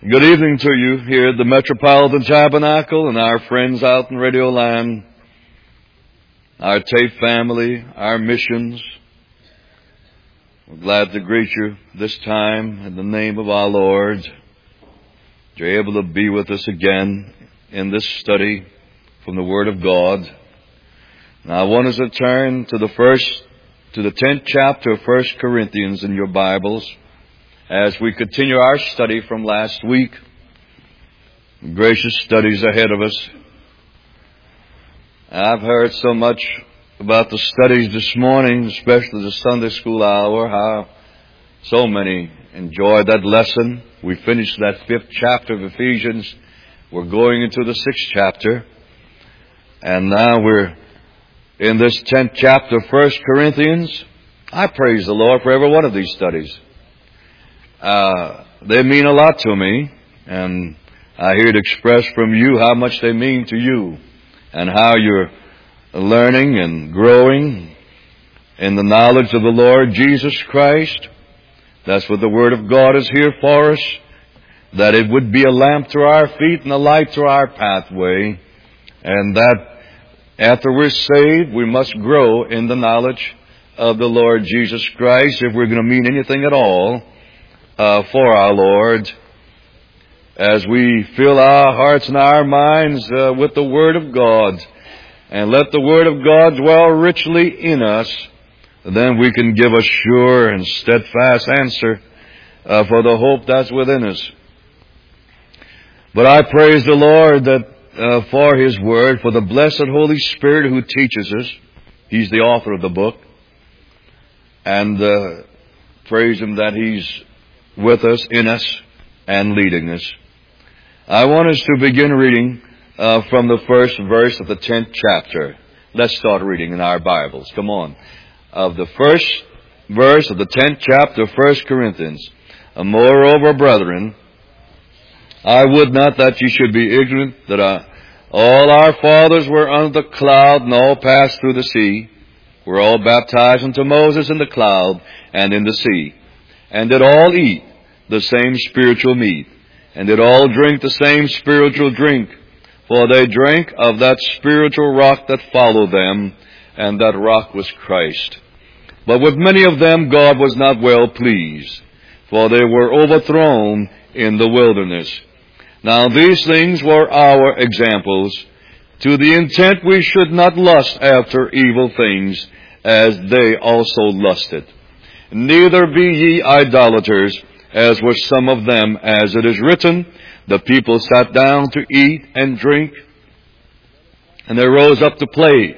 Good evening to you here at the Metropolitan Tabernacle and our friends out in Radio Land, our TAPE family, our missions. We're glad to greet you this time in the name of our Lord. You're able to be with us again in this study from the Word of God. Now I want us to turn to the 10th chapter of 1 Corinthians in your Bibles, as we continue our study from last week. Gracious studies ahead of us. I've heard so much about the studies this morning, especially the Sunday school hour, how so many enjoyed that lesson. We finished that 5th chapter of Ephesians. We're going into the 6th chapter. And now we're in this 10th chapter of 1 Corinthians. I praise the Lord for every one of these studies. They mean a lot to me, and I hear it expressed from you how much they mean to you and how you're learning and growing in the knowledge of the Lord Jesus Christ. That's what the Word of God is here for us, that it would be a lamp to our feet and a light to our pathway, and that after we're saved, we must grow in the knowledge of the Lord Jesus Christ if we're going to mean anything at all for our Lord, as we fill our hearts and our minds with the Word of God, and let the Word of God dwell richly in us, then we can give a sure and steadfast answer for the hope that's within us. But I praise the Lord that for His Word, for the blessed Holy Spirit who teaches us. He's the author of the book, and praise Him that He's with us, in us, and leading us. I want us to begin reading from the first verse of the 10th chapter. Let's start reading in our Bibles. Come on. Of the first verse of the 10th chapter of 1 Corinthians. Moreover, brethren, I would not that ye should be ignorant that all our fathers were under the cloud, and all passed through the sea, were all baptized unto Moses in the cloud and in the sea, and did all eat the same spiritual meat, and did all drink the same spiritual drink, for they drank of that spiritual rock that followed them, and that rock was Christ. But with many of them God was not well pleased, for they were overthrown in the wilderness. Now these things were our examples, to the intent we should not lust after evil things, as they also lusted. Neither be ye idolaters, as were some of them, as it is written, the people sat down to eat and drink, and they rose up to play.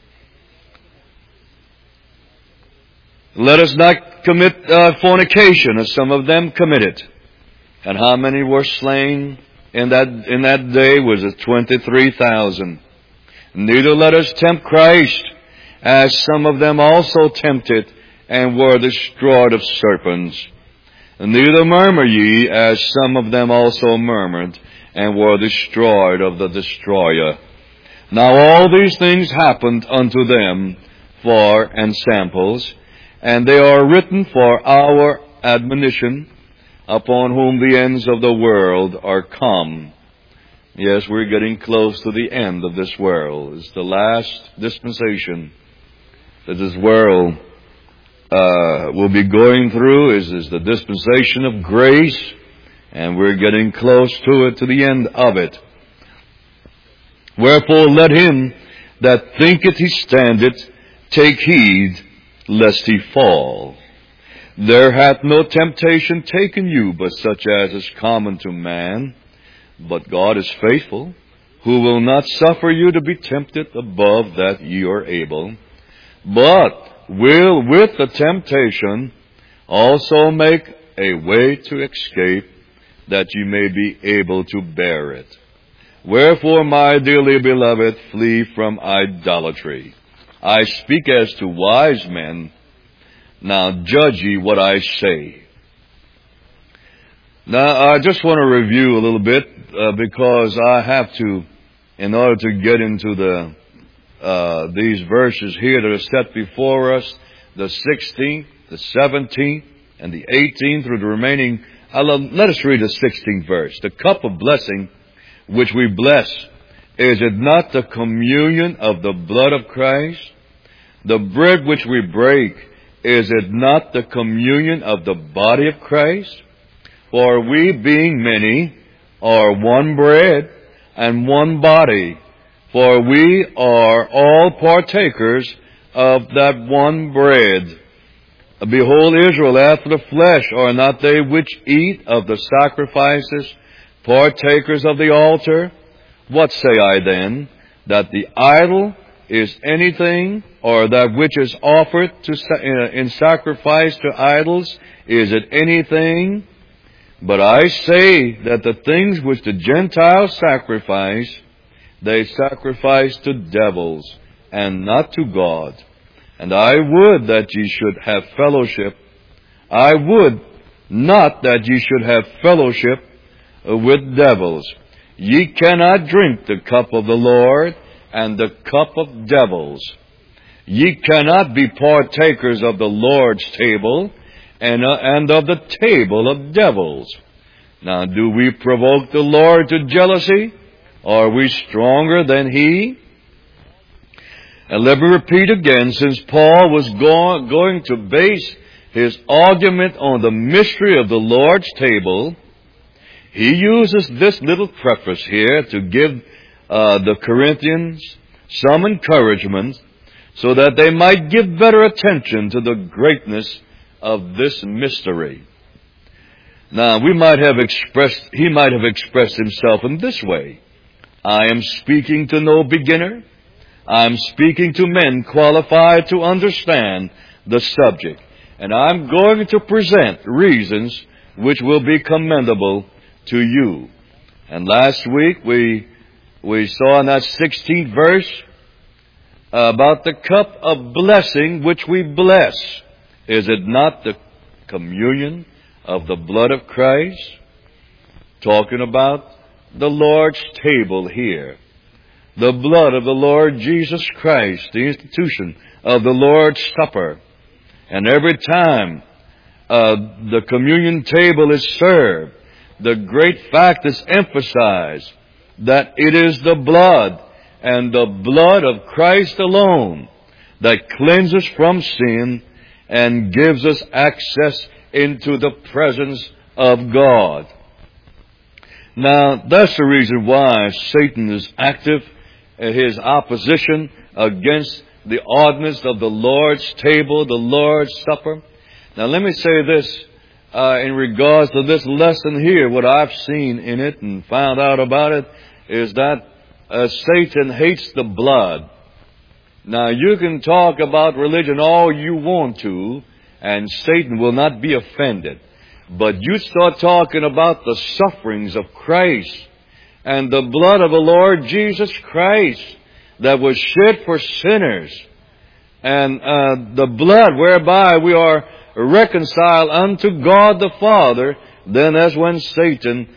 Let us not commit fornication, as some of them committed. And how many were slain in that day? Was it 23,000? Neither let us tempt Christ, as some of them also tempted, and were destroyed of serpents. Neither murmur ye, as some of them also murmured, and were destroyed of the destroyer. Now all these things happened unto them for ensamples, and they are written for our admonition, upon whom the ends of the world are come. Yes, we're getting close to the end of this world. It's the last dispensation that this world will be going through is the dispensation of grace, and we're getting close to it, to the end of it. Wherefore let him that thinketh he standeth take heed lest he fall. There hath no temptation taken you but such as is common to man. But God is faithful, who will not suffer you to be tempted above that ye are able, but will with the temptation also make a way to escape, that ye may be able to bear it. Wherefore, my dearly beloved, flee from idolatry. I speak as to wise men. Now judge ye what I say. Now I just want to review a little bit because I have to, in order to get into these verses here that are set before us, the 16th, the 17th, and the 18th through the remaining Let us read the 16th verse. The cup of blessing which we bless, is it not the communion of the blood of Christ? The bread which we break, is it not the communion of the body of Christ? For we, being many, are one bread and one body, for we are all partakers of that one bread. Behold, Israel after the flesh, are not they which eat of the sacrifices partakers of the altar? What say I then? That the idol is anything, or that which is offered in sacrifice to idols, is it anything? But I say that the things which the Gentiles sacrifice, they sacrifice to devils, and not to God. And I would that ye should have fellowship. I would not that ye should have fellowship with devils. Ye cannot drink the cup of the Lord and the cup of devils. Ye cannot be partakers of the Lord's table and of the table of devils. Now, do we provoke the Lord to jealousy? Are we stronger than He? And let me repeat again, since Paul was going to base his argument on the mystery of the Lord's table, he uses this little preface here to give the Corinthians some encouragement so that they might give better attention to the greatness of this mystery. Now, he might have expressed himself in this way: I am speaking to no beginner. I'm speaking to men qualified to understand the subject. And I'm going to present reasons which will be commendable to you. And last week we saw in that 16th verse about the cup of blessing which we bless. Is it not the communion of the blood of Christ? Talking about the Lord's table here. The blood of the Lord Jesus Christ, the institution of the Lord's Supper. And every time the communion table is served, the great fact is emphasized that it is the blood and the blood of Christ alone that cleanses from sin and gives us access into the presence of God. Now, that's the reason why Satan is active in his opposition against the ordinance of the Lord's table, the Lord's Supper. Now, let me say this in regards to this lesson here. What I've seen in it and found out about it is that Satan hates the blood. Now, you can talk about religion all you want to, and Satan will not be offended. But you start talking about the sufferings of Christ and the blood of the Lord Jesus Christ that was shed for sinners, and the blood whereby we are reconciled unto God the Father, then that's when Satan,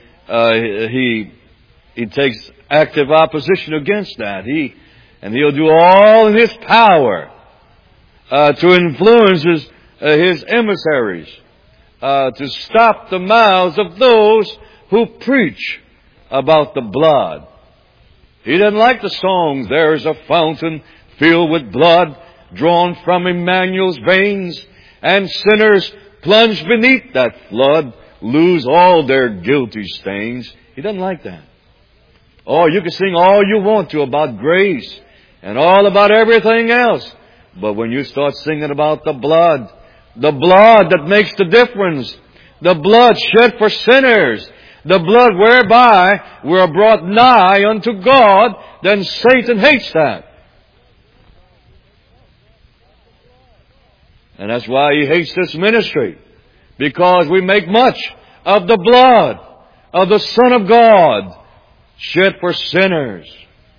he takes active opposition against that. He'll do all in his power to influence his emissaries to stop the mouths of those who preach about the blood. He doesn't like the songs, "There is a fountain filled with blood drawn from Emmanuel's veins, and sinners plunged beneath that flood lose all their guilty stains." He doesn't like that. Oh, you can sing all you want to about grace and all about everything else, but when you start singing about the blood that makes the difference, the blood shed for sinners, the blood whereby we are brought nigh unto God, then Satan hates that. And that's why he hates this ministry, because we make much of the blood of the Son of God shed for sinners.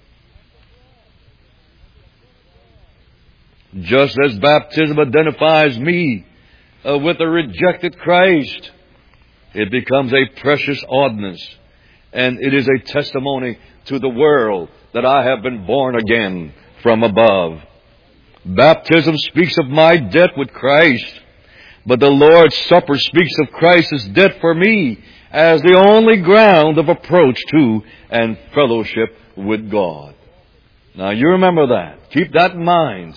Just as baptism identifies me with the rejected Christ, it becomes a precious ordinance, and it is a testimony to the world that I have been born again from above. Baptism speaks of my debt with Christ. But the Lord's Supper speaks of Christ's death for me as the only ground of approach to and fellowship with God. Now you remember that. Keep that in mind.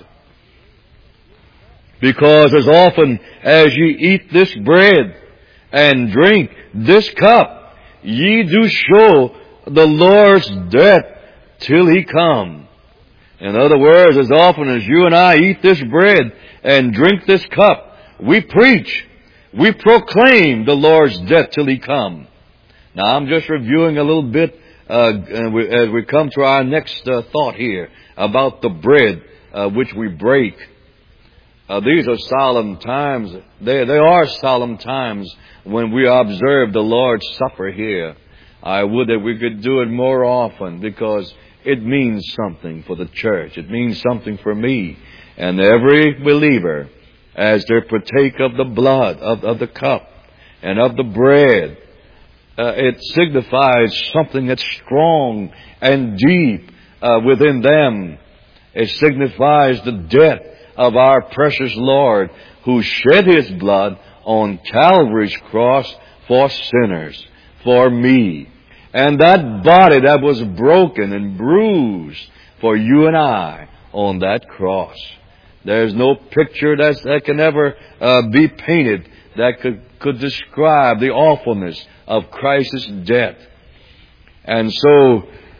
Because as often as ye eat this bread and drink this cup, ye do show the Lord's death till He come. In other words, as often as you and I eat this bread and drink this cup, we preach, we proclaim the Lord's death till He come. Now I'm just reviewing a little bit as we come to our next thought here about the bread which we break. These are solemn times. They are solemn times when we observe the Lord's Supper here. I would that we could do it more often because it means something for the church. It means something for me and every believer as they partake of the blood, of the cup, and of the bread. It signifies something that's strong and deep within them. It signifies the death of our precious Lord who shed His blood on Calvary's cross for sinners, for me. And that body that was broken and bruised for you and I on that cross. There's no picture that can ever be painted that could describe the awfulness of Christ's death. And so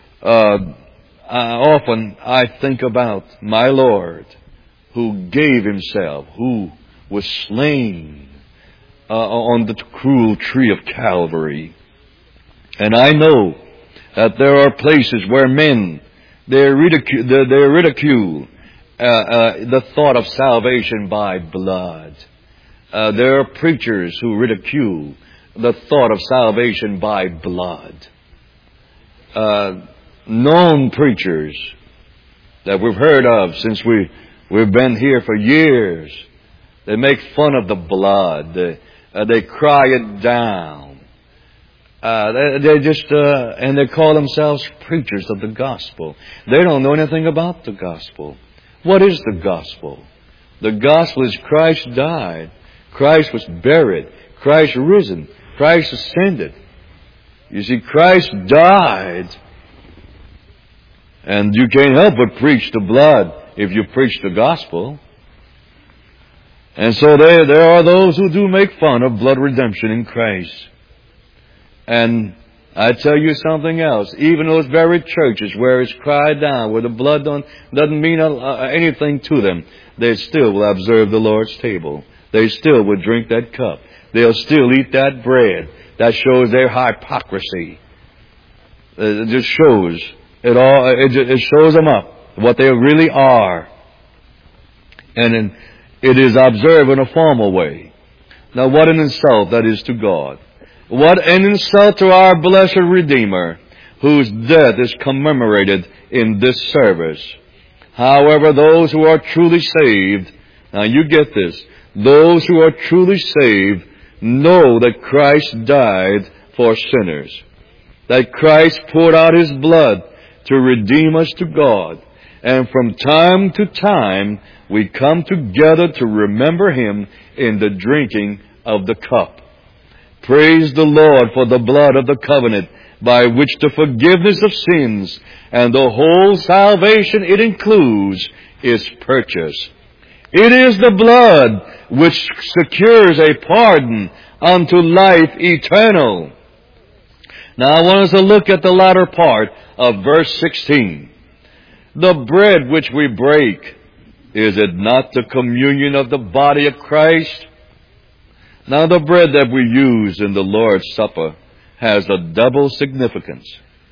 often I think about my Lord who gave Himself, who was slain on the cruel tree of Calvary. And I know that there are places where men, they ridicule the thought of salvation by blood. There are preachers who ridicule the thought of salvation by blood. Known preachers that we've heard of since we've been here for years, they make fun of the blood. They cry it down. And they call themselves preachers of the gospel. They don't know anything about the gospel. What is the gospel? The gospel is Christ died. Christ was buried. Christ risen. Christ ascended. You see, Christ died. And you can't help but preach the blood if you preach the gospel. And so there are those who do make fun of blood redemption in Christ. And I tell you something else. Even those very churches where it's cried down, where the blood doesn't mean anything to them, they still will observe the Lord's table. They still will drink that cup. They'll still eat that bread. That shows their hypocrisy. It just shows it all. It shows them up what they really are, and it is observed in a formal way. Now, what an insult that is to God! What an insult to our blessed Redeemer, whose death is commemorated in this service. However, those who are truly saved, now you get this, those who are truly saved know that Christ died for sinners, that Christ poured out His blood to redeem us to God, and from time to time we come together to remember Him in the drinking of the cup. Praise the Lord for the blood of the covenant by which the forgiveness of sins and the whole salvation it includes is purchased. It is the blood which secures a pardon unto life eternal. Now I want us to look at the latter part of verse 16. The bread which we break, is it not the communion of the body of Christ? Now the bread that we use in the Lord's Supper has a double significance.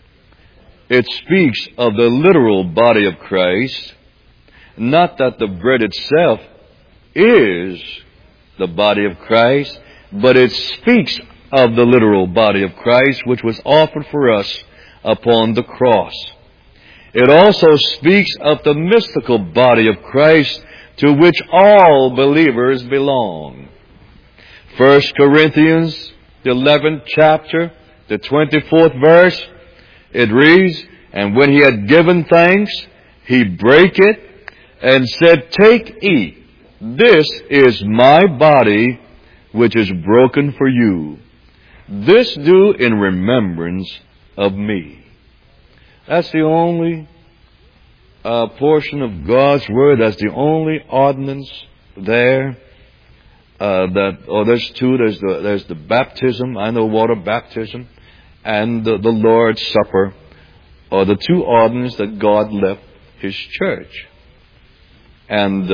It speaks of the literal body of Christ, not that the bread itself is the body of Christ, but it speaks of the literal body of Christ which was offered for us upon the cross. It also speaks of the mystical body of Christ to which all believers belong. 1 Corinthians, the 11th chapter, the 24th verse, it reads, And when He had given thanks, He brake it and said, Take, eat. This is my body, which is broken for you. This do in remembrance of me. That's the only portion of God's Word. That's the only ordinance there. There's two. There's the baptism, I know water baptism, and the Lord's Supper, or the two ordinances that God left His church. And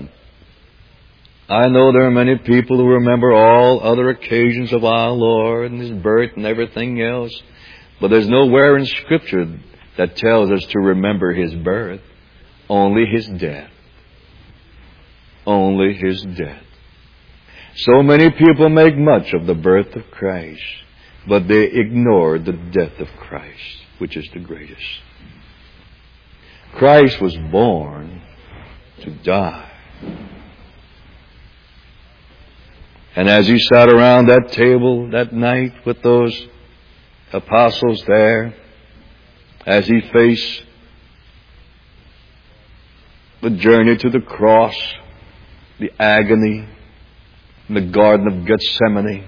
I know there are many people who remember all other occasions of our Lord and His birth and everything else, but there's nowhere in Scripture that tells us to remember His birth, only His death. Only His death. So many people make much of the birth of Christ, but they ignore the death of Christ, which is the greatest. Christ was born to die. And as He sat around that table that night with those apostles there, as He faced the journey to the cross, the agony, in the Garden of Gethsemane,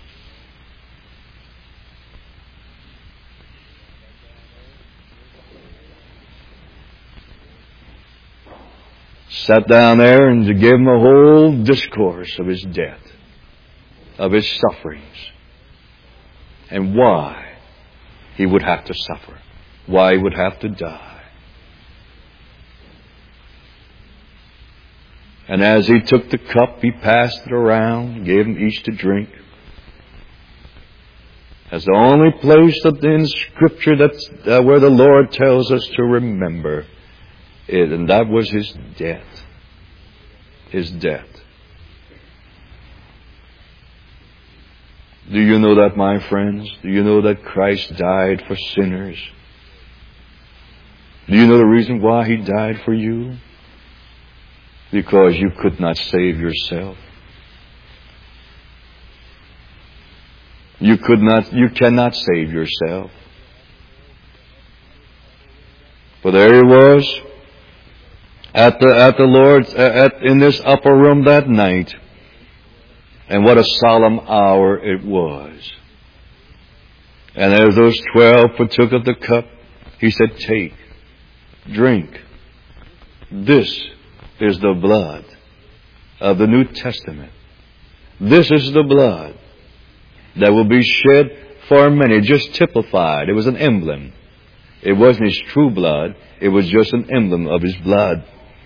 sat down there and to give Him a whole discourse of His death, of His sufferings, and why He would have to suffer, why He would have to die. And as He took the cup, He passed it around, gave them each to drink. That's the only place in Scripture that's where the Lord tells us to remember it, and that was His death. His death. Do you know that, my friends? Do you know that Christ died for sinners? Do you know the reason why He died for you? Because you could not save yourself. You cannot save yourself. For there He was at the Lord's in this upper room that night, and what a solemn hour it was. And as those 12 partook of the cup, He said, "Take, drink. This is the blood of the New Testament. This is the blood that will be shed for many," just typified. It was an emblem. It wasn't His true blood. It was just an emblem of His blood.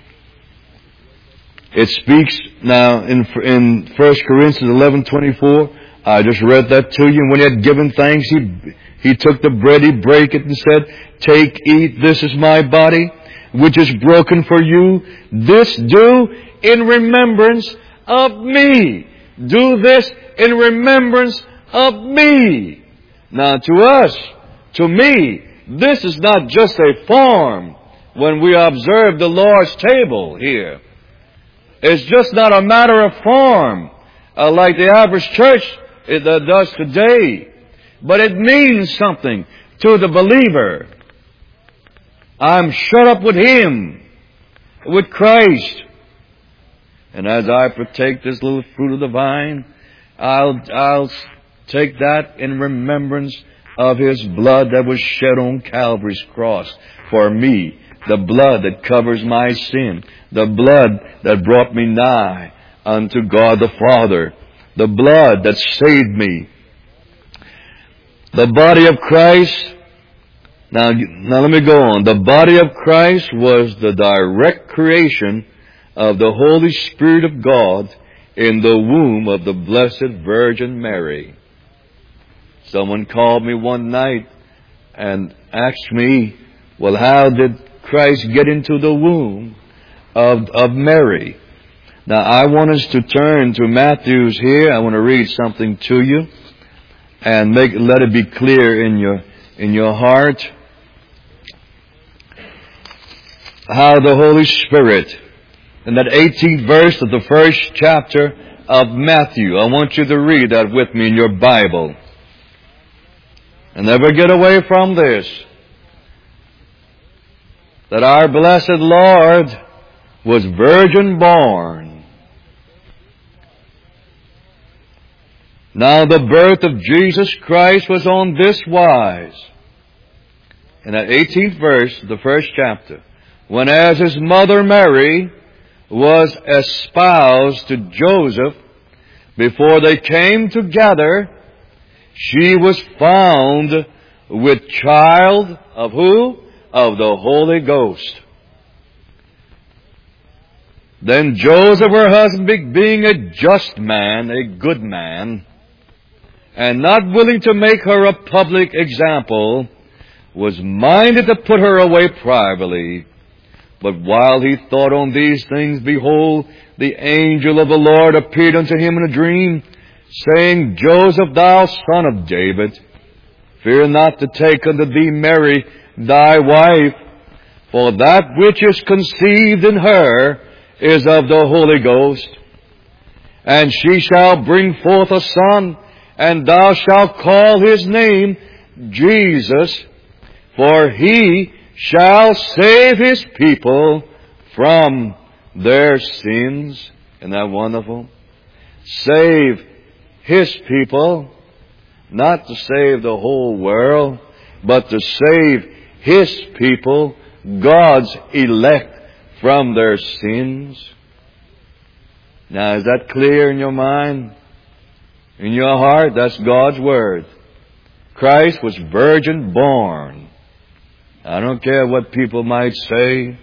It speaks now in 1 Corinthians 11:24. I just read that to you. And when He had given thanks, He took the bread, He brake it and said, "Take, eat, this is my body, which is broken for you. This do in remembrance of me." Do this in remembrance of me. Now to us, to me, this is not just a form when we observe the Lord's table here. It's just not a matter of form like the average church does today. But it means something to the believer. I'm shut up with Him, with Christ. And as I partake this little fruit of the vine, I'll take that in remembrance of His blood that was shed on Calvary's cross for me. The blood that covers my sin. The blood that brought me nigh unto God the Father. The blood that saved me. The body of Christ. Now let me go on. The body of Christ was the direct creation of the Holy Spirit of God in the womb of the Blessed Virgin Mary. Someone called me one night and asked me, well, how did Christ get into the womb of Mary? Now, I want us to turn to Matthew's here. I want to read something to you and let it be clear in your heart how the Holy Spirit, in that 18th verse of the first chapter of Matthew, I want you to read that with me in your Bible. And never get away from this, that our blessed Lord was virgin born. Now the birth of Jesus Christ was on this wise. In that 18th verse, the first chapter, when as his mother Mary was espoused to Joseph, before they came together, she was found with child of who? Of the Holy Ghost. Then Joseph, her husband, being a just man, a good man, and not willing to make her a public example, was minded to put her away privately. But while he thought on these things, behold, the angel of the Lord appeared unto him in a dream, saying, Joseph, thou son of David, fear not to take unto thee Mary thy wife, for that which is conceived in her is of the Holy Ghost. And she shall bring forth a son, and thou shalt call his name Jesus, for he shall save his people from their sins. Isn't that wonderful? Save his people, not to save the whole world, but to save his people, God's elect, from their sins. Now, is that clear in your mind? In your heart? That's God's Word. Christ was virgin born. I don't care what people might say,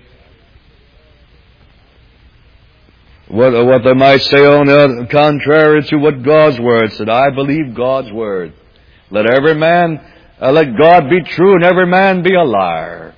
what they might say on the contrary to what God's Word said. I believe God's Word. Let God be true and every man be a liar.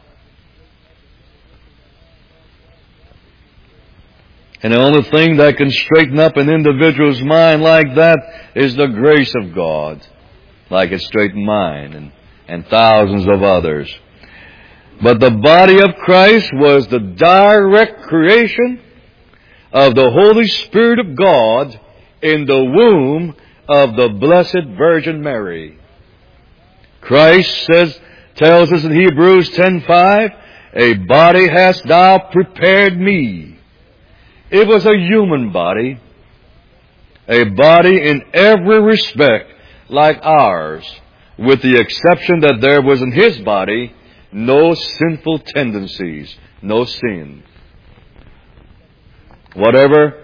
And the only thing that can straighten up an individual's mind like that is the grace of God, like it straightened mine and thousands of others. But the body of Christ was the direct creation of the Holy Spirit of God in the womb of the Blessed Virgin Mary. Christ tells us in Hebrews 10:5, a body hast thou prepared me. It was a human body, a body in every respect like ours, with the exception that there was in his body no sinful tendencies, no sin. Whatever,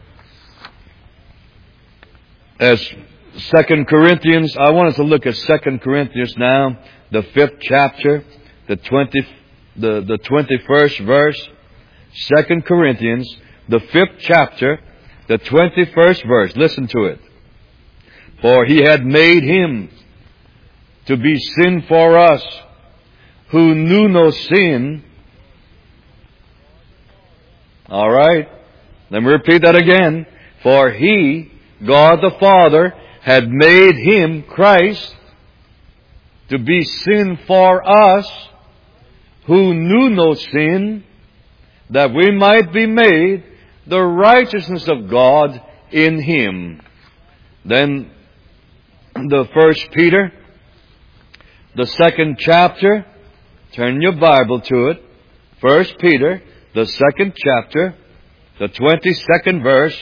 as 2 Corinthians, I want us to look at 2 Corinthians now, the 5th chapter, the 21st verse. 2 Corinthians, the 5th chapter, the 21st verse. Listen to it. For he had made him to be sin for us, who knew no sin. All right. Let me repeat that again. For he, God the Father, had made him, Christ, to be sin for us, who knew no sin, that we might be made the righteousness of God in him. Then the 1 Peter, the 2nd chapter, turn your Bible to it. 1 Peter, the 2nd chapter, the 22nd verse,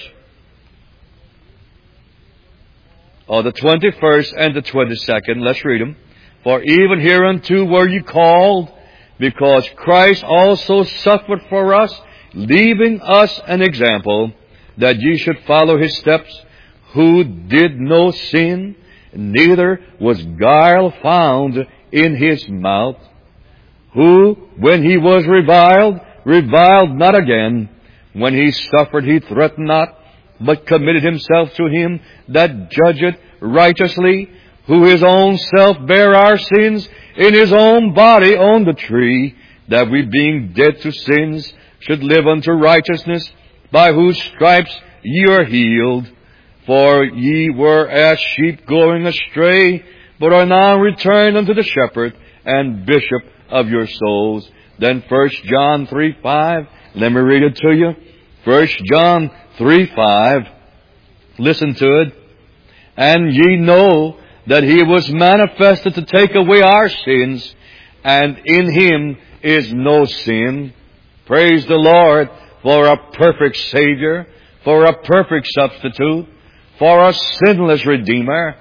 or the 21st and the 22nd. Let's read them. For even hereunto were ye called, because Christ also suffered for us, leaving us an example, that ye should follow his steps, who did no sin, neither was guile found in his mouth, who, when he was reviled not again. When he suffered, he threatened not, but committed himself to him that judgeth righteously, who his own self bare our sins in his own body on the tree, that we being dead to sins should live unto righteousness, by whose stripes ye are healed. For ye were as sheep going astray, but are now returned unto the shepherd and bishop of your souls. Then 1 John 3:5. Let me read it to you. 1 John 3:5. Listen to it. And ye know that he was manifested to take away our sins, and in him is no sin. Praise the Lord for a perfect Savior, for a perfect substitute, for a sinless Redeemer.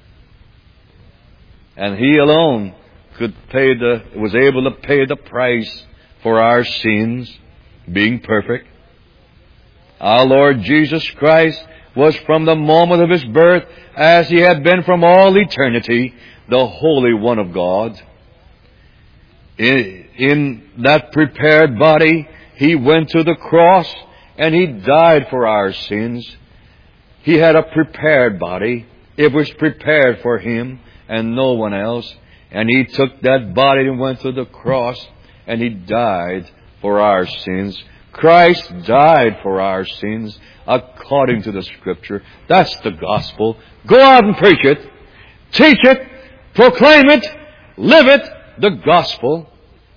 And He alone was able to pay the price for our sins, being perfect. Our Lord Jesus Christ was from the moment of His birth, as He had been from all eternity, the Holy One of God. In that prepared body, He went to the cross and He died for our sins. He had a prepared body. It was prepared for Him and no one else. And He took that body and went to the cross and He died for our sins. Christ died for our sins according to the Scripture. That's the gospel. Go out and preach it. Teach it. Proclaim it. Live it. The gospel.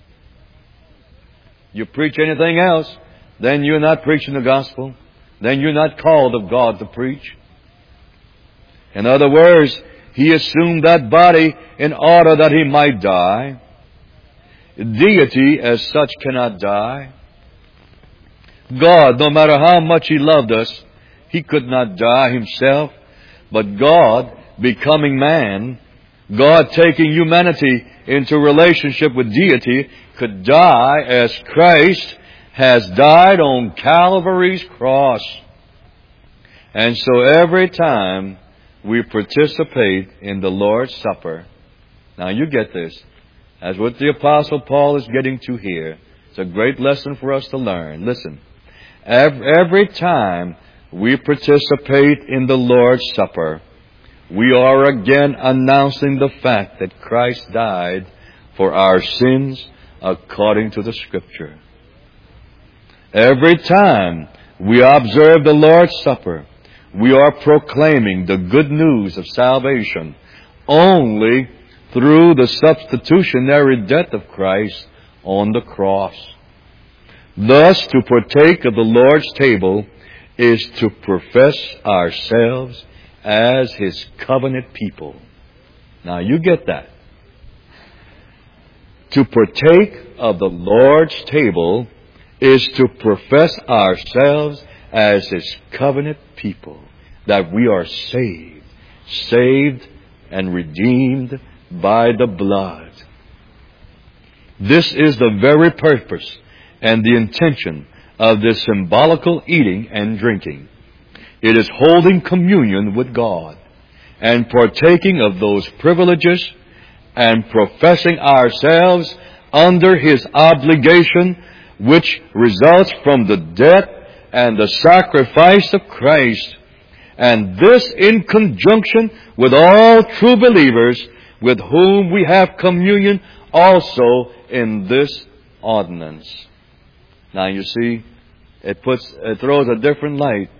You preach anything else, then you're not preaching the gospel. Then you're not called of God to preach. In other words, He assumed that body in order that He might die. Deity as such cannot die. God, no matter how much He loved us, He could not die Himself. But God, becoming man, God taking humanity into relationship with deity, could die as Christ has died on Calvary's cross. And so every time we participate in the Lord's Supper, now you get this, as what the Apostle Paul is getting to here. It's a great lesson for us to learn. Listen, every time we participate in the Lord's Supper, we are again announcing the fact that Christ died for our sins according to the Scripture. Every time we observe the Lord's Supper, we are proclaiming the good news of salvation only through the substitutionary death of Christ on the cross. Thus, to partake of the Lord's table is to profess ourselves as His covenant people. Now, you get that. To partake of the Lord's table is to profess ourselves as His covenant people, that we are saved and redeemed by the blood. This is the very purpose and the intention of this symbolical eating and drinking. It is holding communion with God and partaking of those privileges and professing ourselves under His obligation, which results from the death and the sacrifice of Christ. And this in conjunction with all true believers with whom we have communion also in this ordinance. Now you see, it throws a different light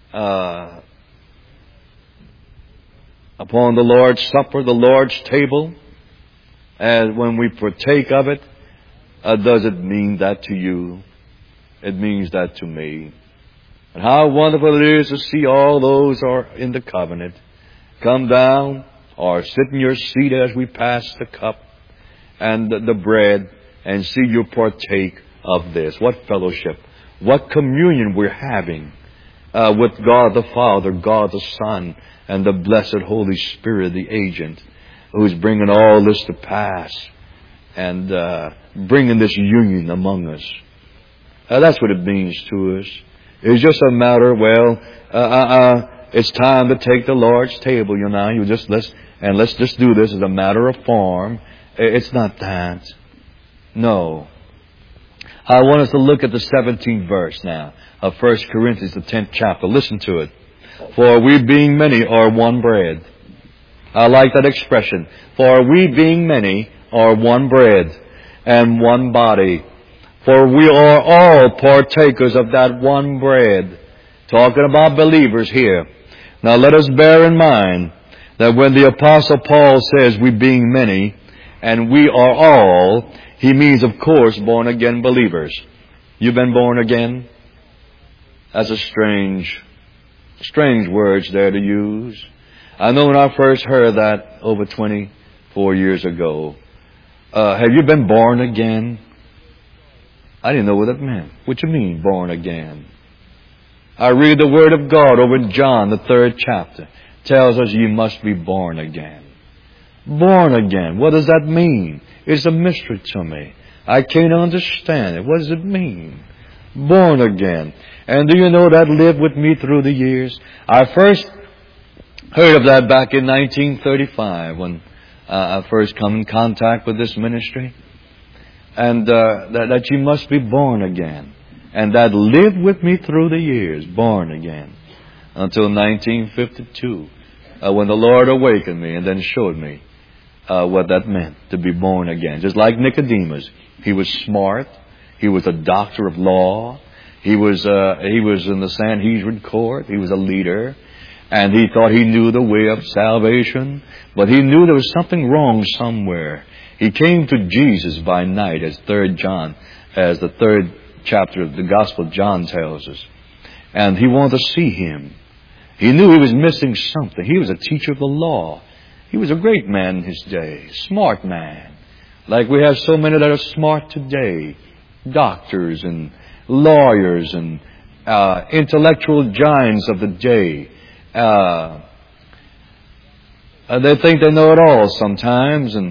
upon the Lord's Supper, the Lord's table. And when we partake of it, does it mean that to you? It means that to me. And how wonderful it is to see all those who are in the covenant come down or sit in your seat as we pass the cup and the bread and see you partake of this. What fellowship, what communion we're having with God the Father, God the Son, and the blessed Holy Spirit, the agent, who's bringing all this to pass and bringing this union among us. That's what it means to us. It's just a matter, it's time to take the Lord's table, you know. Let's just do this as a matter of form. It's not that. No. I want us to look at the 17th verse now of 1 Corinthians, the 10th chapter. Listen to it. For we being many are one bread. I like that expression. For we being many are one bread and one body. For we are all partakers of that one bread. Talking about believers here. Now let us bear in mind that when the Apostle Paul says we being many and we are all, he means, of course, born-again believers. You've been born again? That's a strange words there to use. I know when I first heard that over 24 years ago, have you been born again? I didn't know what that meant. What you mean, born again? I read the Word of God over in John, the 3rd chapter. Tells us you must be born again. Born again. What does that mean? It's a mystery to me. I can't understand it. What does it mean? Born again. And do you know that lived with me through the years? I first heard of that back in 1935 when I first come in contact with this ministry. And that you must be born again. And that lived with me through the years, born again. Until 1952, when the Lord awakened me and then showed me what that meant, to be born again. Just like Nicodemus. He was smart. He was a doctor of law. He was in the Sanhedrin court. He was a leader. And he thought he knew the way of salvation. But he knew there was something wrong somewhere. He came to Jesus by night, as the 3rd chapter of the Gospel of John tells us. And he wanted to see him. He knew he was missing something. He was a teacher of the law. He was a great man in his day. Smart man. Like we have so many that are smart today. Doctors and lawyers and intellectual giants of the day. They think they know it all sometimes. And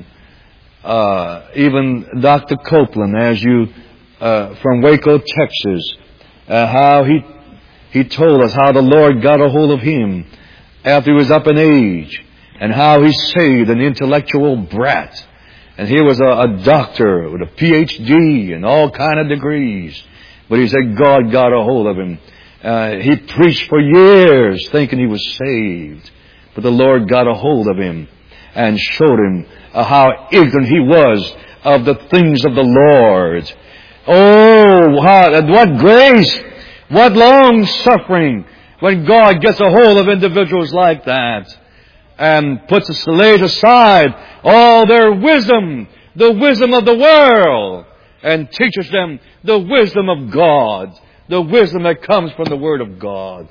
even Dr. Copeland, from Waco, Texas, how he told us how the Lord got a hold of him after he was up in age, and how he saved an intellectual brat. And he was a doctor with a PhD and all kind of degrees. But he said God got a hold of him. He preached for years thinking he was saved. But the Lord got a hold of him and showed him how ignorant he was of the things of the Lord. Oh, what grace! What long suffering when God gets a hold of individuals like that and lays aside all their wisdom, the wisdom of the world, and teaches them the wisdom of God, the wisdom that comes from the Word of God.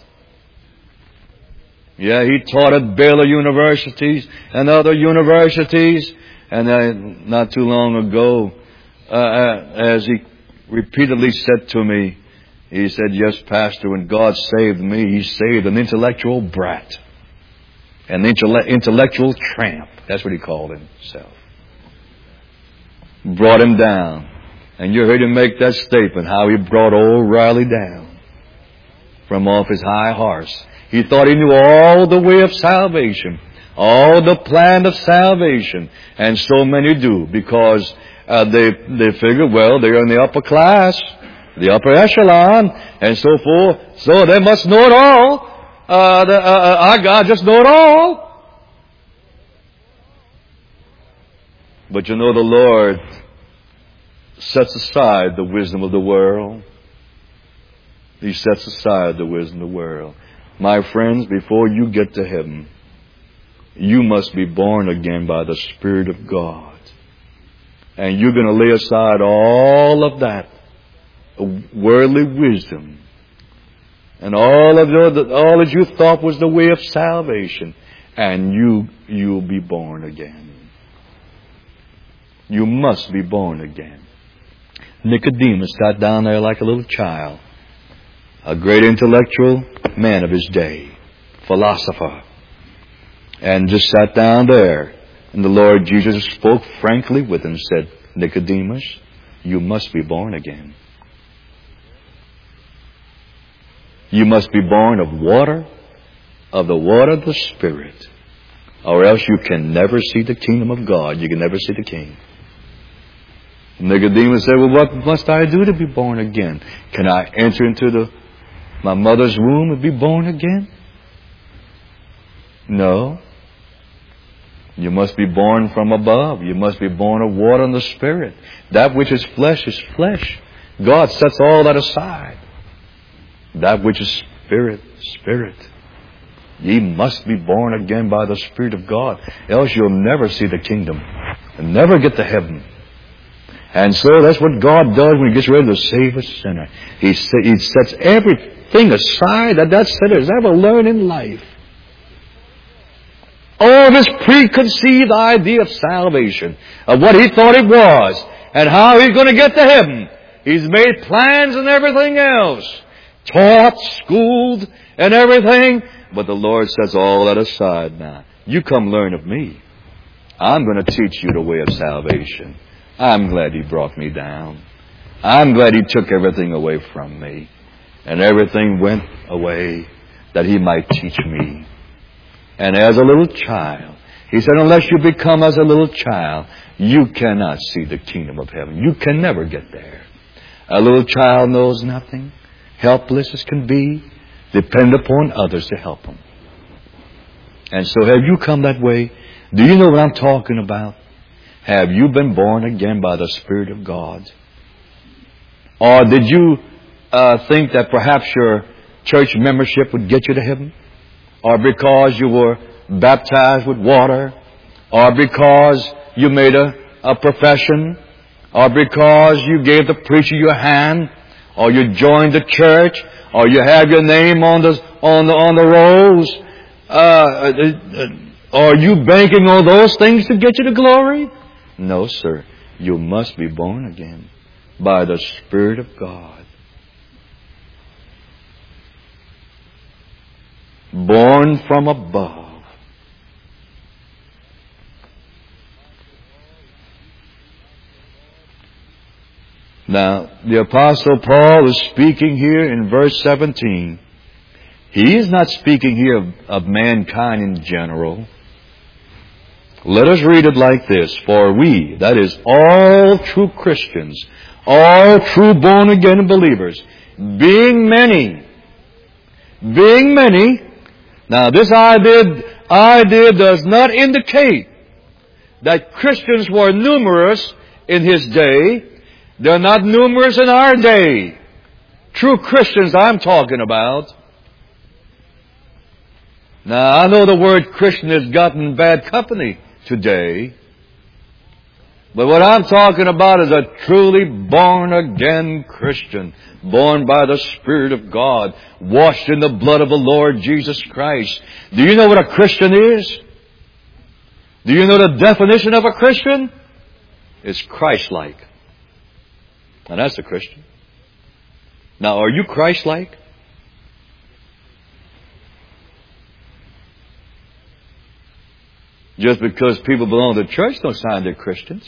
Yeah, he taught at Baylor universities and other universities, and not too long ago, as he repeatedly said to me, he said, yes, Pastor, when God saved me, He saved an intellectual brat. An intellectual tramp. That's what he called himself. Brought him down. And you heard him make that statement, how he brought old Riley down from off his high horse. He thought he knew all the way of salvation, all the plan of salvation. And so many do, because they figure, well, they're in the upper class, the upper echelon, and so forth. So they must know it all. Our God just know it all. But you know, the Lord sets aside the wisdom of the world. He sets aside the wisdom of the world. My friends, before you get to heaven, you must be born again by the Spirit of God. And you're going to lay aside all of that worldly wisdom and all that you thought was the way of salvation, and you'll be born again. You must be born again. Nicodemus sat down there like a little child, a great intellectual man of his day, philosopher, and just sat down there. And the Lord Jesus spoke frankly with him and said, Nicodemus, you must be born again. You must be born of water, of the water of the Spirit, or else you can never see the kingdom of God. You can never see the King. Nicodemus said, well, what must I do to be born again? Can I enter into my mother's womb and be born again? No. You must be born from above. You must be born of water and the Spirit. That which is flesh. God sets all that aside. That which is spirit. Ye must be born again by the Spirit of God, else you'll never see the kingdom and never get to heaven. And so that's what God does when He gets ready to save a sinner. He sets everything aside that sinner has ever learned in life. All this preconceived idea of salvation, of what he thought it was, and how he's going to get to heaven. He's made plans and everything else taught, schooled, and everything. But the Lord says, all that aside now. You come learn of me. I'm going to teach you the way of salvation. I'm glad He brought me down. I'm glad He took everything away from me. And everything went away that He might teach me. And as a little child, He said, unless you become as a little child, you cannot see the kingdom of heaven. You can never get there. A little child knows nothing, helpless as can be, depend upon others to help them. And so have you come that way? Do you know what I'm talking about? Have you been born again by the Spirit of God? Or did you think that perhaps your church membership would get you to heaven? Or because you were baptized with water? Or because you made a profession? Or because you gave the preacher your hand? Or you joined the church? Or you have your name on the rolls? Are you banking on those things to get you to glory? No, sir. You must be born again by the Spirit of God. Born from above. Now, the Apostle Paul is speaking here in verse 17. He is not speaking here of mankind in general. Let us read it like this. For we, that is, all true Christians, all true born-again believers, being many. Now, this idea does not indicate that Christians were numerous in his day. They're not numerous in our day. True Christians I'm talking about. Now, I know the word Christian has gotten bad company today. But what I'm talking about is a truly born-again Christian, born by the Spirit of God, washed in the blood of the Lord Jesus Christ. Do you know what a Christian is? Do you know the definition of a Christian? It's Christ-like. And that's a Christian. Now, are you Christ-like? Just because people belong to the church don't sign they're Christians.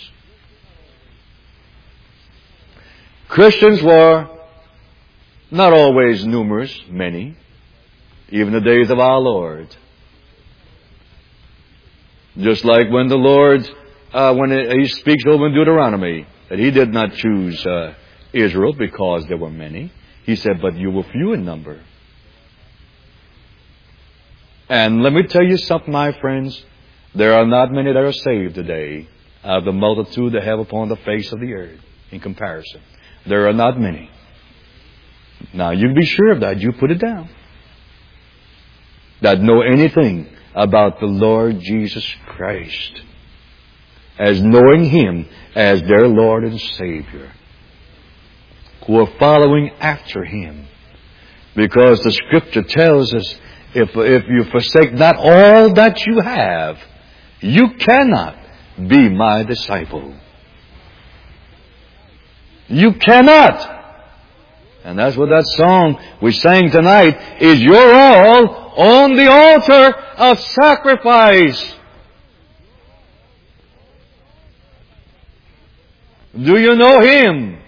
Christians were not always numerous, many, even the days of our Lord. Just like when the Lord, when He speaks over in Deuteronomy, that He did not choose Israel because there were many. He said, but you were few in number. And let me tell you something, my friends. There are not many that are saved today out of the multitude that have upon the face of the earth in comparison. There are not many. Now, you can be sure of that. You put it down. That know anything about the Lord Jesus Christ as knowing Him as their Lord and Savior, who are following after Him. Because the Scripture tells us, if you forsake not all that you have, you cannot be my disciple. You cannot. And that's what that song we sang tonight is. You're all on the altar of sacrifice. Do you know Him?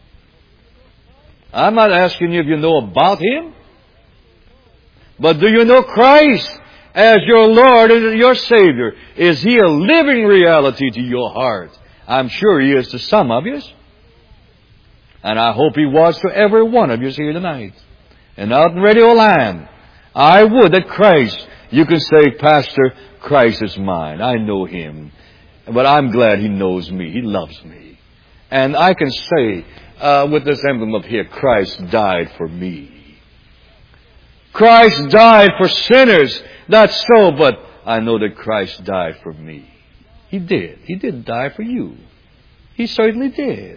I'm not asking you if you know about Him. But do you know Christ as your Lord and your Savior? Is He a living reality to your heart? I'm sure He is to some of you. And I hope He was to every one of you here tonight. And out in Radio Land, I would that Christ, you can say, Pastor, Christ is mine. I know Him. But I'm glad He knows me. He loves me. And I can say, with this emblem up here, Christ died for me. Christ died for sinners. That's so, but I know that Christ died for me. He did. He didn't die for you. He certainly did.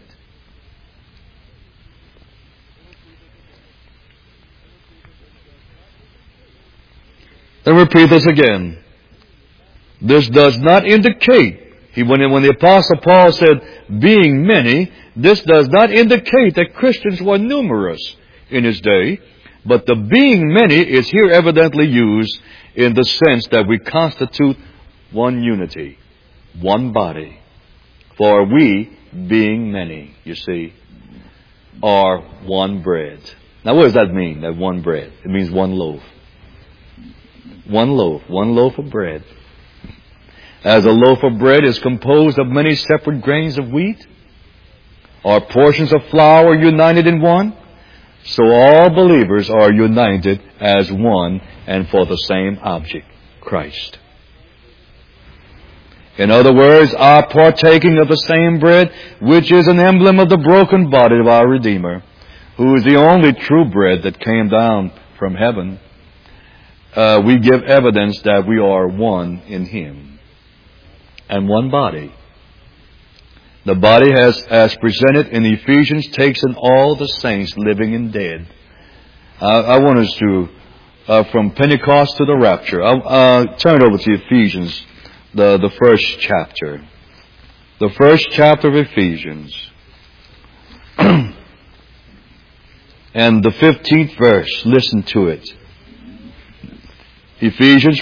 Let me repeat this again. This does not indicate, when the Apostle Paul said, being many, this does not indicate that Christians were numerous in his day. But the being many is here evidently used in the sense that we constitute one unity, one body. For we, being many, you see, are one bread. Now what does that mean, that one bread? It means one loaf. One loaf of bread. As a loaf of bread is composed of many separate grains of wheat, or portions of flour united in one, so all believers are united as one and for the same object, Christ. In other words, our partaking of the same bread, which is an emblem of the broken body of our Redeemer, who is the only true bread that came down from heaven, we give evidence that we are one in Him and one body. The body, as presented in Ephesians, takes in all the saints, living and dead. I want us to, from Pentecost to the rapture, turn over to Ephesians, the first chapter. The first chapter of Ephesians. And the 15th verse, listen to it. Ephesians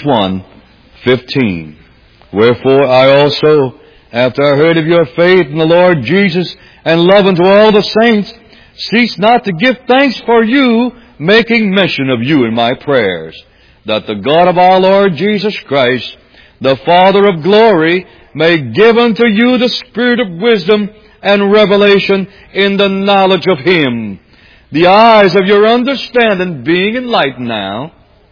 1:15. Wherefore I also, after I heard of your faith in the Lord Jesus and love unto all the saints, cease not to give thanks for you, making mention of you in my prayers, that the God of our Lord Jesus Christ, the Father of glory, may give unto you the spirit of wisdom and revelation in the knowledge of Him, the eyes of your understanding being enlightened now,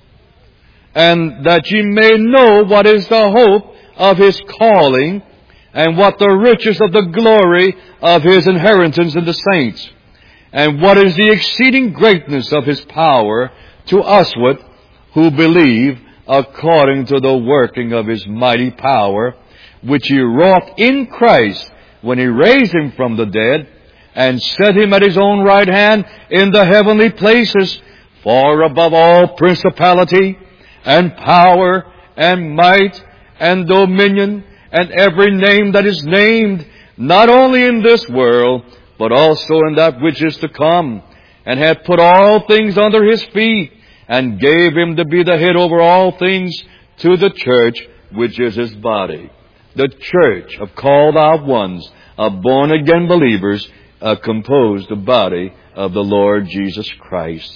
and that ye may know what is the hope of His calling, and what the riches of the glory of His inheritance in the saints, and what is the exceeding greatness of His power to usward who believe, according to the working of His mighty power, which He wrought in Christ when He raised Him from the dead, and set Him at His own right hand in the heavenly places, far above all principality, and power, and might, and dominion, and every name that is named, not only in this world, but also in that which is to come, and hath put all things under His feet, and gave Him to be the head over all things to the church, which is His body. The church of called out ones, of born-again believers, composed the body of the Lord Jesus Christ.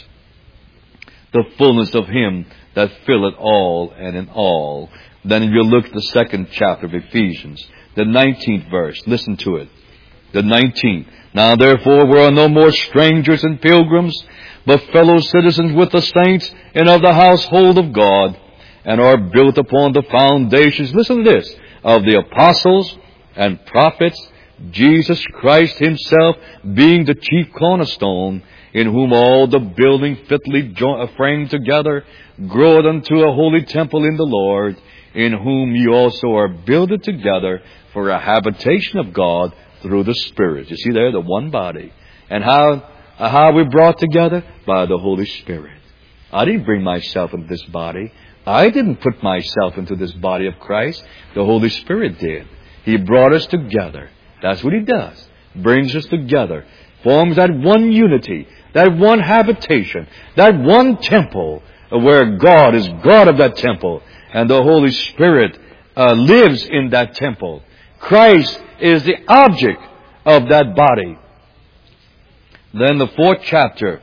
The fullness of Him that filleth all and in all. Then if you look at the second chapter of Ephesians, the 19th verse, listen to it. The 19th. Now therefore we are no more strangers and pilgrims, but fellow citizens with the saints and of the household of God, and are built upon the foundations, listen to this, of the apostles and prophets, Jesus Christ Himself being the chief cornerstone, in whom all the building fitly framed together groweth unto a holy temple in the Lord, in whom you also are builded together for a habitation of God through the Spirit. You see there, the one body. And how are we brought together? By the Holy Spirit. I didn't bring myself into this body. I didn't put myself into this body of Christ. The Holy Spirit did. He brought us together. That's what He does. Brings us together. Forms that one unity, that one habitation, that one temple where God is God of that temple, and the Holy Spirit lives in that temple. Christ is the object of that body. Then the fourth chapter,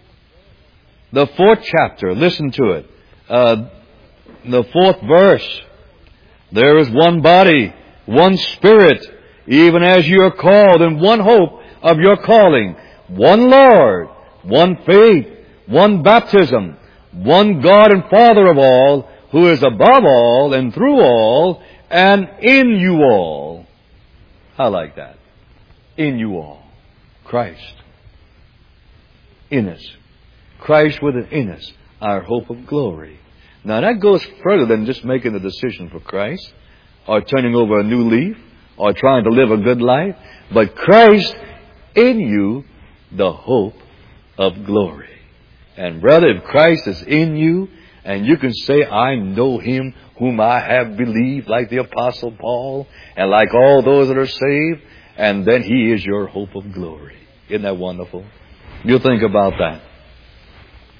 listen to it. The fourth verse, there is one body, one Spirit, even as you are called in one hope of your calling, one Lord, one faith, one baptism, one God and Father of all, who is above all and through all and in you all. I like that. In you all. Christ. In us. Christ within us. Our hope of glory. Now that goes further than just making the decision for Christ, or turning over a new leaf, or trying to live a good life. But Christ in you, the hope of glory. And brother, if Christ is in you, and you can say, I know Him whom I have believed, like the Apostle Paul, and like all those that are saved, and then He is your hope of glory. Isn't that wonderful? You think about that.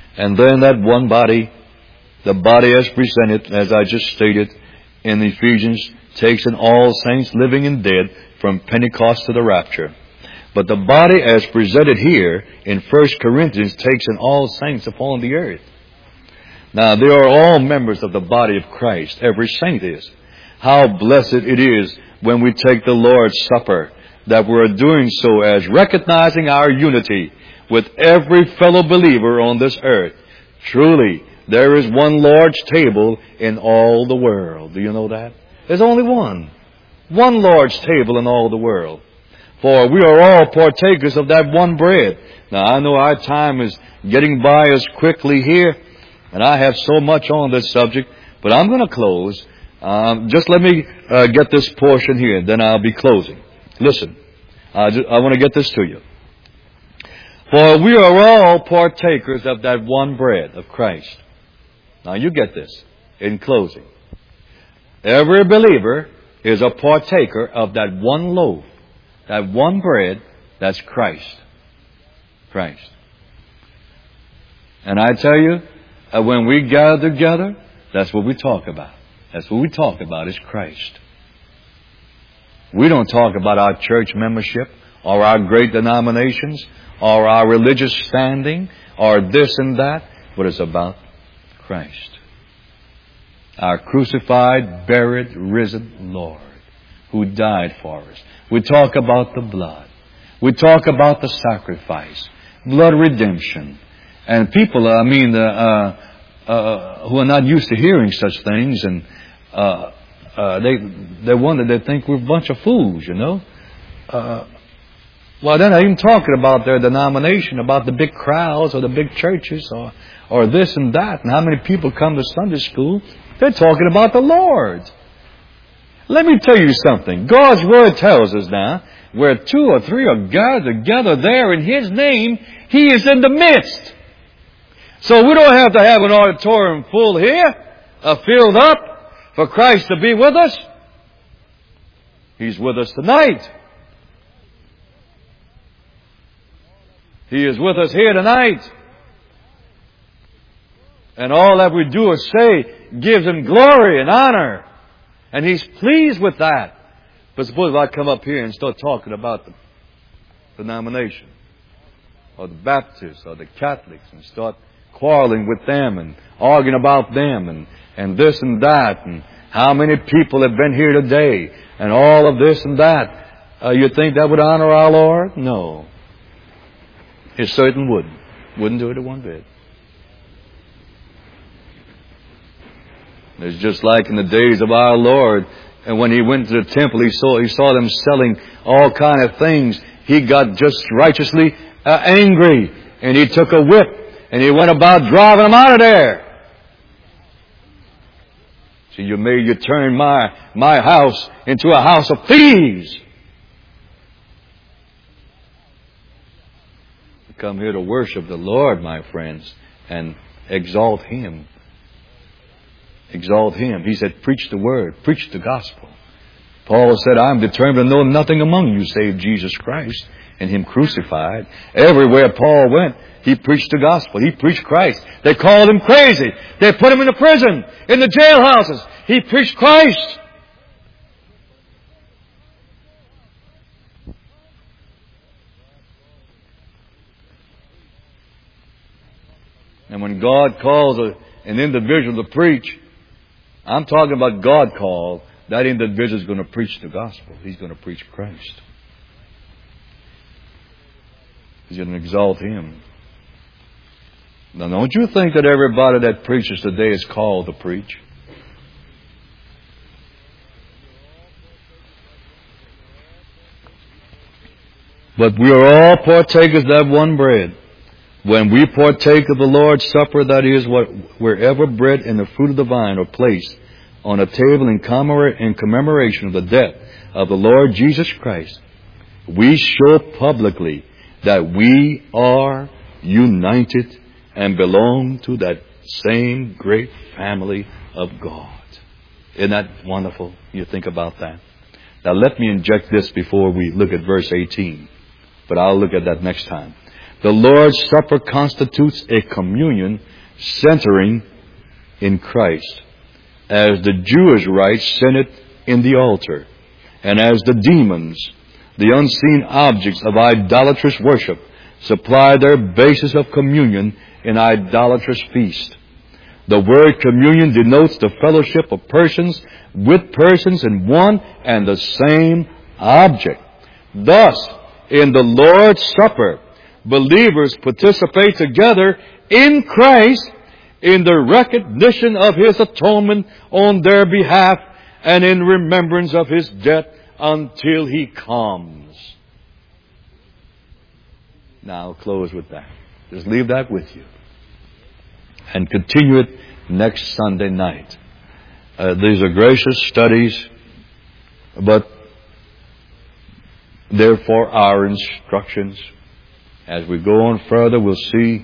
And then that one body, the body as presented, as I just stated in Ephesians, takes in all saints living and dead from Pentecost to the rapture. But the body as presented here in 1 Corinthians takes in all saints upon the earth. Now, they are all members of the body of Christ. Every saint is. How blessed it is when we take the Lord's Supper, that we're doing so as recognizing our unity with every fellow believer on this earth. Truly, there is one Lord's table in all the world. Do you know that? There's only one. One Lord's table in all the world. For we are all partakers of that one bread. Now, I know our time is getting by us quickly here, and I have so much on this subject, but I'm going to close. Just let me get this portion here, then I'll be closing. Listen, I want to get this to you. For we are all partakers of that one bread of Christ. Now, you get this in closing. Every believer is a partaker of that one loaf, that one bread, that's Christ. Christ. And I tell you, when we gather together, that's what we talk about. That's what we talk about is Christ. We don't talk about our church membership or our great denominations or our religious standing or this and that, but it's about Christ. Our crucified, buried, risen Lord who died for us. We talk about the blood. We talk about the sacrifice, blood redemption. And people, who are not used to hearing such things, and they wonder, they think we're a bunch of fools, you know. Well, they're not even talking about their denomination, about the big crowds or the big churches or this and that, and how many people come to Sunday school. They're talking about the Lord. Let me tell you something. God's Word tells us now, where 2 or 3 are gathered together there in His name, He is in the midst. So we don't have to have an auditorium full here, filled up, for Christ to be with us. He's with us tonight. He is with us here tonight. And all that we do or say gives Him glory and honor. And He's pleased with that. But suppose if I come up here and start talking about the denomination, or the Baptists, or the Catholics, and start quarreling with them and arguing about them and this and that, and how many people have been here today, and all of this and that, you think that would honor our Lord? No. It certainly wouldn't. Wouldn't do it one bit. It's just like in the days of our Lord, and when He went to the temple, He saw them selling all kind of things. He got just righteously angry, and He took a whip, and He went about driving them out of there. So you turn my house into a house of thieves. We come here to worship the Lord, my friends, and exalt Him. Exalt Him. He said, preach the Word, preach the gospel. Paul said, I'm determined to know nothing among you save Jesus Christ and Him crucified. Everywhere Paul went, he preached the gospel. He preached Christ. They called him crazy. They put him in the prison, in the jailhouses. He preached Christ. And when God calls an individual to preach, I'm talking about God called, that individual is going to preach the gospel. He's going to preach Christ. He's going to exalt Him. Now, don't you think that everybody that preaches today is called to preach? But we are all partakers of that one bread. When we partake of the Lord's Supper, that is, wherever bread and the fruit of the vine are placed on a table in commemoration of the death of the Lord Jesus Christ, we show publicly that we are united and belong to that same great family of God. Isn't that wonderful? You think about that. Now let me inject this before we look at verse 18. But I'll look at that next time. The Lord's Supper constitutes a communion centering in Christ, as the Jewish rites centered in the altar, and as the demons, the unseen objects of idolatrous worship, supply their basis of communion in idolatrous feast. The word communion denotes the fellowship of persons with persons in one and the same object. Thus, in the Lord's Supper, believers participate together in Christ in the recognition of His atonement on their behalf and in remembrance of His death until He comes. Now, I'll close with that. Just leave that with you. And continue it next Sunday night. These are gracious studies, but therefore our instructions. As we go on further, we'll see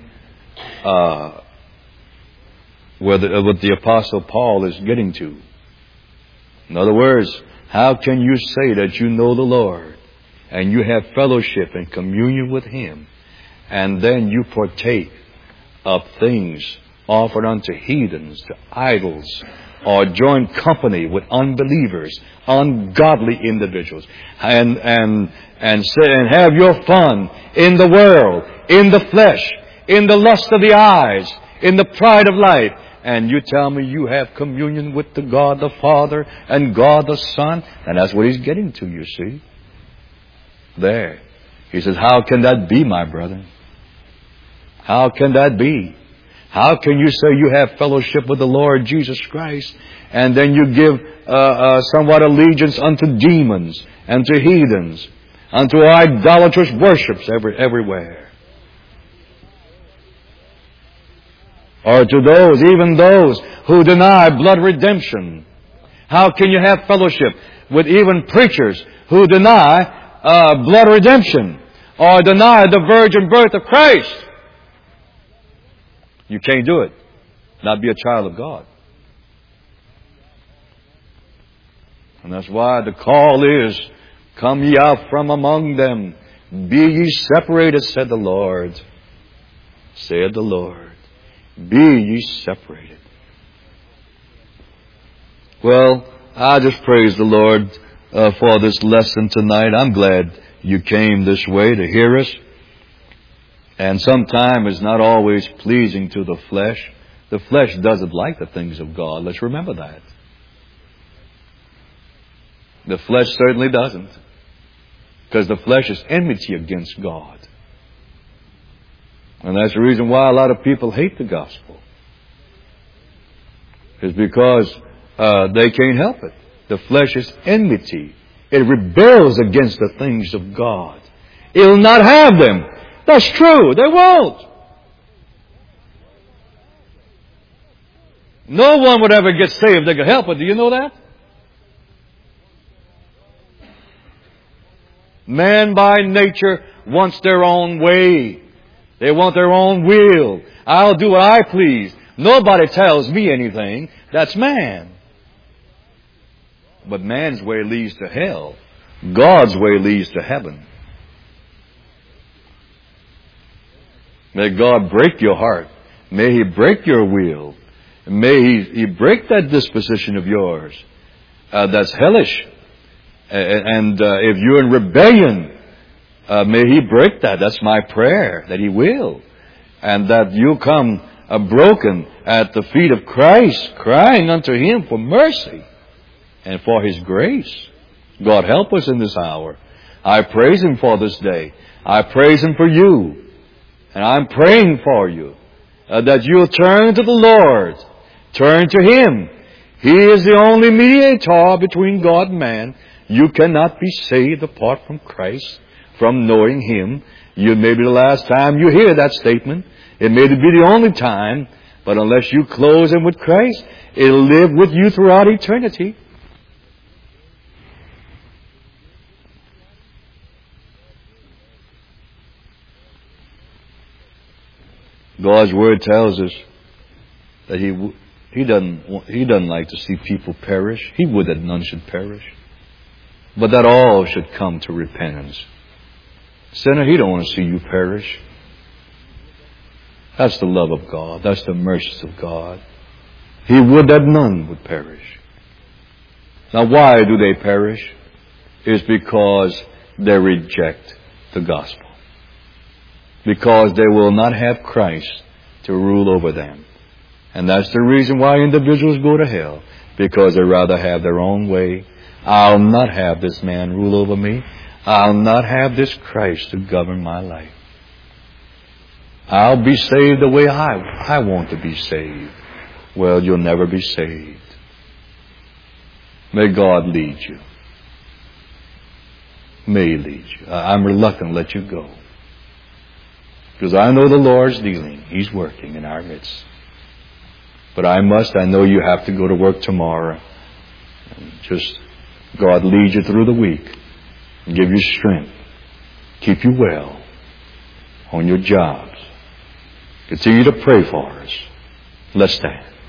what the Apostle Paul is getting to. In other words, how can you say that you know the Lord and you have fellowship and communion with Him, and then you partake of things offered unto heathens, to idols, or join company with unbelievers, ungodly individuals, and have your fun in the world, in the flesh, in the lust of the eyes, in the pride of life, and you tell me you have communion with the God the Father and God the Son? And that's what He's getting to, you see. There. He says, how can that be, my brother? How can that be? How can you say you have fellowship with the Lord Jesus Christ, and then you give somewhat allegiance unto demons, and to heathens, unto idolatrous worships everywhere? Or to those, even those who deny blood redemption. How can you have fellowship with even preachers who deny blood redemption, or deny the virgin birth of Christ? You can't do it. Not be a child of God. And that's why the call is, come ye out from among them. Be ye separated, said the Lord. Said the Lord. Be ye separated. Well, I just praise the Lord for this lesson tonight. I'm glad you came this way to hear us. And sometimes it's not always pleasing to the flesh. The flesh doesn't like the things of God. Let's remember that. The flesh certainly doesn't. Because the flesh is enmity against God. And that's the reason why a lot of people hate the gospel. It's because they can't help it. The flesh is enmity. It rebels against the things of God. It'll not have them. That's true. They won't. No one would ever get saved if they could help it. Do you know that? Man by nature wants their own way. They want their own will. I'll do what I please. Nobody tells me anything. That's man. But man's way leads to hell. God's way leads to heaven. May God break your heart. May He break your will. May He break that disposition of yours. That's hellish. And if you're in rebellion, may He break that. That's my prayer, that He will. And that you come broken at the feet of Christ, crying unto Him for mercy and for His grace. God help us in this hour. I praise Him for this day. I praise Him for you. And I'm praying for you that you'll turn to the Lord. Turn to Him. He is the only mediator between God and man. You cannot be saved apart from Christ, from knowing Him. It may be the last time you hear that statement. It may be the only time. But unless you close in with Christ, it'll live with you throughout eternity. God's Word tells us that He doesn't like to see people perish. He would that none should perish, but that all should come to repentance. Sinner, He don't want to see you perish. That's the love of God. That's the mercies of God. He would that none would perish. Now why do they perish? It's because they reject the gospel. Because they will not have Christ to rule over them. And that's the reason why individuals go to hell. Because they rather have their own way. I'll not have this man rule over me. I'll not have this Christ to govern my life. I'll be saved the way I want to be saved. Well, you'll never be saved. May God lead you. May He lead you. I'm reluctant to let you go. Because I know the Lord's dealing. He's working in our midst. But I know you have to go to work tomorrow. And just God lead you through the week and give you strength. Keep you well on your jobs. Continue to pray for us. Let's stand.